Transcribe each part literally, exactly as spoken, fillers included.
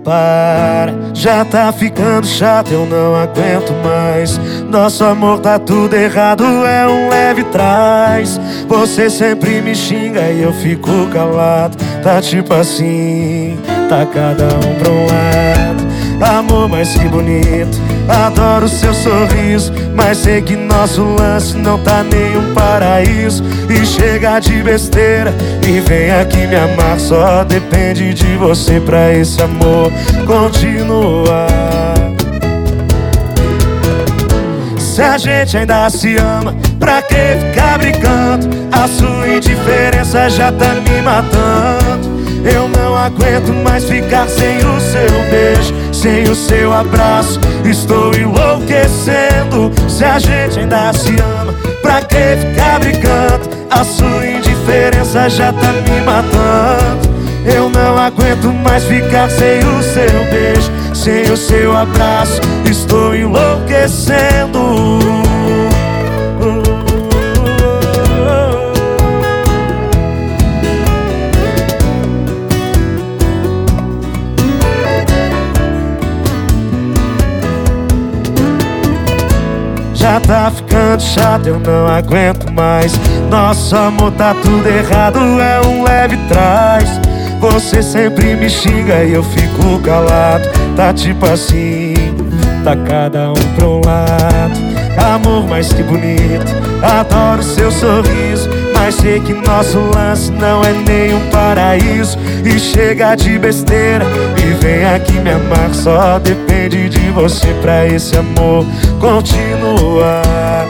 Para, já tá ficando chato, eu não aguento mais. Nosso amor tá tudo errado, é um leve trás. Você sempre me xinga e eu fico calado. Tá tipo assim, tá cada um pra um lado. Amor, mas que bonito, adoro seu sorriso, mas sei que nosso lance não tá nem um paraíso. E chega de besteira e vem aqui me amar, só depende de você pra esse amor continuar. Se a gente ainda se ama, pra que ficar brincando? A sua indiferença já tá me matando. Eu não aguento mais ficar sem o seu beijo, sem o seu abraço, estou enlouquecendo. Se a gente ainda se ama, pra que ficar brincando? A sua indiferença já tá me matando. Eu não aguento mais ficar sem o seu beijo, sem o seu abraço, estou enlouquecendo. Já tá ficando chato, eu não aguento mais. Nosso amor tá tudo errado, é um leve trás. Você sempre me xinga e eu fico calado. Tá tipo assim, tá cada um pra um lado. Amor, mas que bonito, adoro seu sorriso, mas sei que nosso lance não é nem um paraíso. E chega de besteira e vem aqui me amar, só depende de você pra esse amor continuar.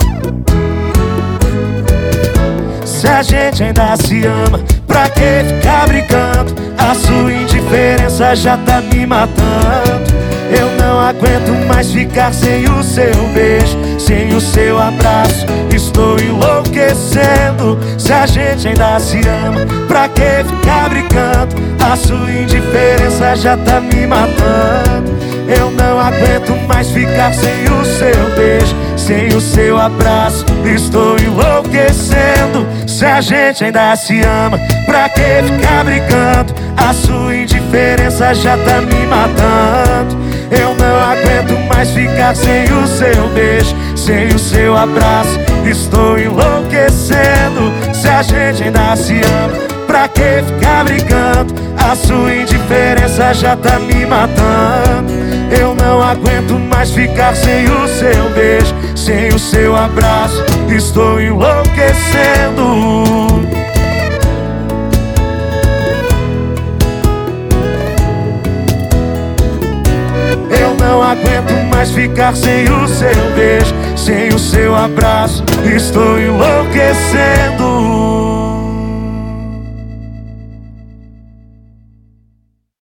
Se a gente ainda se ama, pra que ficar brincando? A sua indiferença já tá me matando. Eu não aguento mais ficar sem o seu beijo, sem o seu abraço, estou enlouquecendo. Se a gente ainda se ama, pra que ficar brincando? A sua indiferença já tá me matando. Eu não aguento mais ficar sem o seu beijo, sem o seu abraço, estou enlouquecendo. Se a gente ainda se ama, pra que ficar brincando? A sua indiferença já tá me matando. Eu não aguento mais ficar sem o seu beijo, sem o seu abraço, estou enlouquecendo. Se a gente ainda se ama, pra que ficar brincando? A sua indiferença já tá me matando. Eu não aguento mais ficar sem o seu beijo, sem o seu abraço, estou enlouquecendo. Eu não aguento mais ficar sem o seu beijo, sem o seu abraço, estou enlouquecendo.